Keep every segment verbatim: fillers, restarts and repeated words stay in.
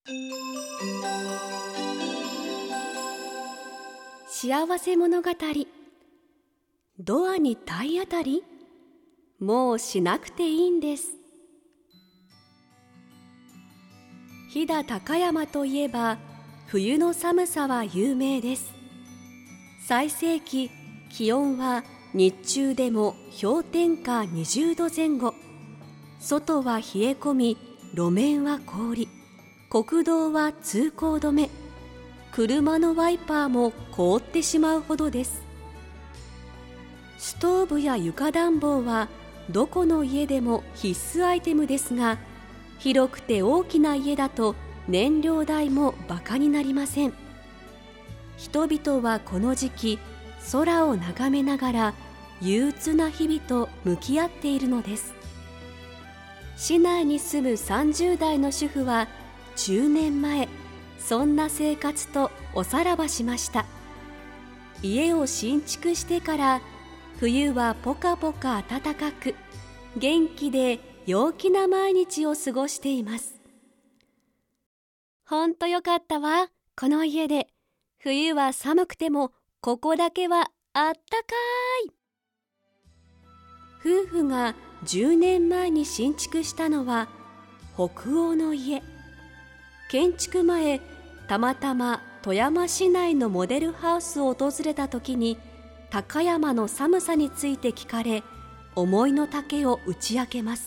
幸せ物語。ドアに体当たり？もうしなくていいんです。飛騨高山といえば冬の寒さは有名です。最盛期、気温は日中でも氷点下にじゅうどぜん後。外は冷え込み、路面は氷、国道は通行止め、車のワイパーも凍ってしまうほどです。ストーブや床暖房はどこの家でも必須アイテムですが、広くて大きな家だと燃料代もバカになりません。人々はこの時期、空を眺めながら憂鬱な日々と向き合っているのです。市内に住むさんじゅう代の主婦はじゅうねんまえ、そんな生活とおさらばしました。家を新築してから冬はポカポカ暖かく、元気で陽気な毎日を過ごしています。ほんとよかったわ、この家で。冬は寒くてもここだけはあったかい。夫婦がじゅうねんまえに新築したのは北欧の家。建築前、たまたま富山市内のモデルハウスを訪れた時に高山の寒さについて聞かれ、思いの丈を打ち明けます。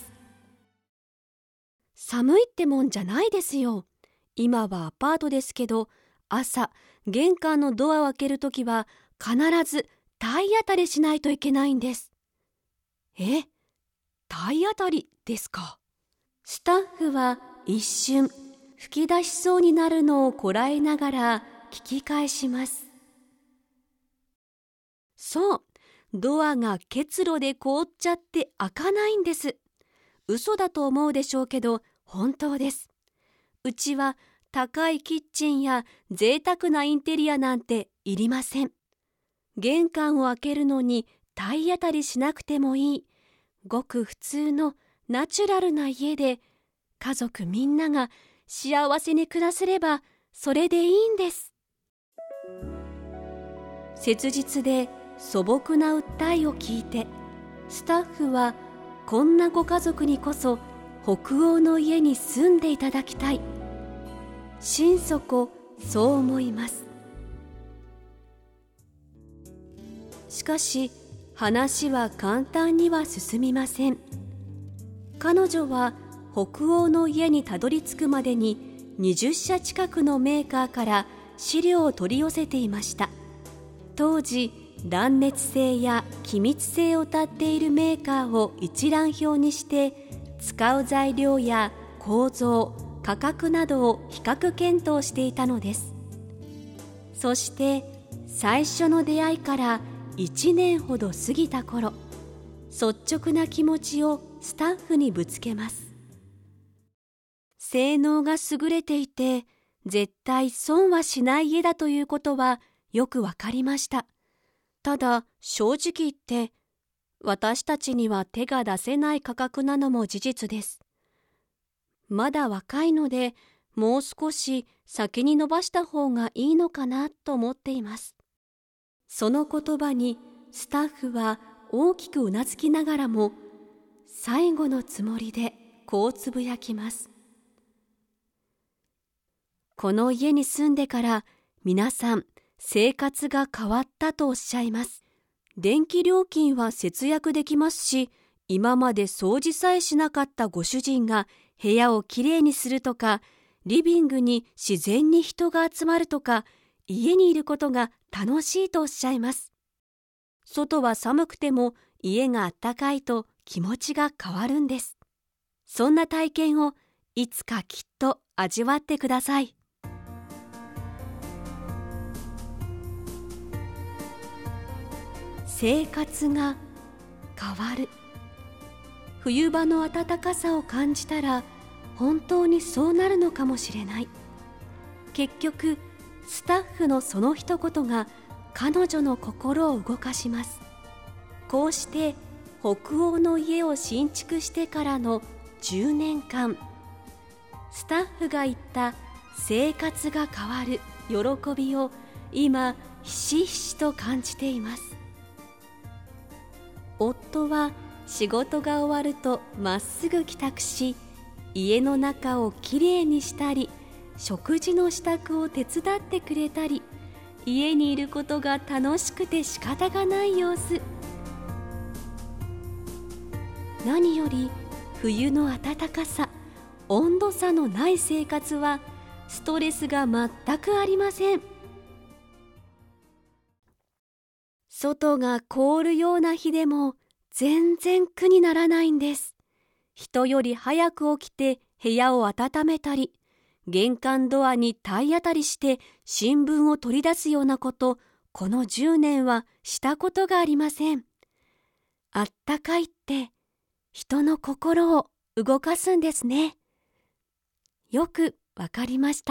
寒いってもんじゃないですよ。今はアパートですけど、朝玄関のドアを開けるときは必ず体当たりしないといけないんです。え、体当たりですか。スタッフは一瞬吹き出しそうになるのをこらえながら聞き返します。そう、ドアが結露で凍っちゃって開かないんです。嘘だと思うでしょうけど本当です。うちは高いキッチンや贅沢なインテリアなんていりません。玄関を開けるのに体当たりしなくてもいい、ごく普通のナチュラルな家で、家族みんなが幸せに暮らせればそれでいいんです。切実で素朴な訴えを聞いて、スタッフはこんなご家族にこそ北欧の家に住んでいただきたい、心底そう思います。しかし話は簡単には進みません。彼女は北欧の家にたどり着くまでににじゅっしゃ近くのメーカーから資料を取り寄せていました。当時断熱性や気密性を謳っているメーカーを一覧表にして、使う材料や構造、価格などを比較検討していたのです。そして最初の出会いからいちねんほど過ぎた頃、率直な気持ちをスタッフにぶつけます。性能が優れていて絶対損はしない家だということはよくわかりました。ただ正直言って私たちには手が出せない価格なのも事実です。まだ若いのでもう少し先に伸ばした方がいいのかなと思っています。その言葉にスタッフは大きくうなずきながらも、最後のつもりでこうつぶやきます。この家に住んでから皆さん生活が変わったとおっしゃいます。電気料金は節約できますし、今まで掃除さえしなかったご主人が部屋をきれいにするとか、リビングに自然に人が集まるとか、家にいることが楽しいとおっしゃいます。外は寒くても家があったかいと気持ちが変わるんです。そんな体験をいつかきっと味わってください。生活が変わる。冬場の暖かさを感じたら本当にそうなるのかもしれない。結局スタッフのその一言が彼女の心を動かします。こうして北欧の家を新築してからのじゅうねんかん、スタッフが言った生活が変わる喜びを今ひしひしと感じています。夫は仕事が終わるとまっすぐ帰宅し、家の中をきれいにしたり、食事の支度を手伝ってくれたり、家にいることが楽しくて仕方がない様子。何より冬の暖かさ、温度差のない生活はストレスが全くありません。外が凍るような日でも全然苦にならないんです。人より早く起きて部屋を温めたり、玄関ドアに体当たりして新聞を取り出すようなこと、このじゅうねんはしたことがありません。あったかいって人の心を動かすんですね。よくわかりました。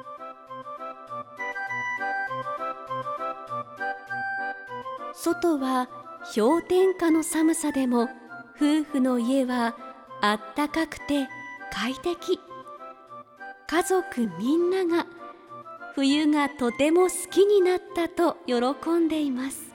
外は氷点下の寒さでも夫婦の家はあったかくて快適。家族みんなが冬がとても好きになったと喜んでいます。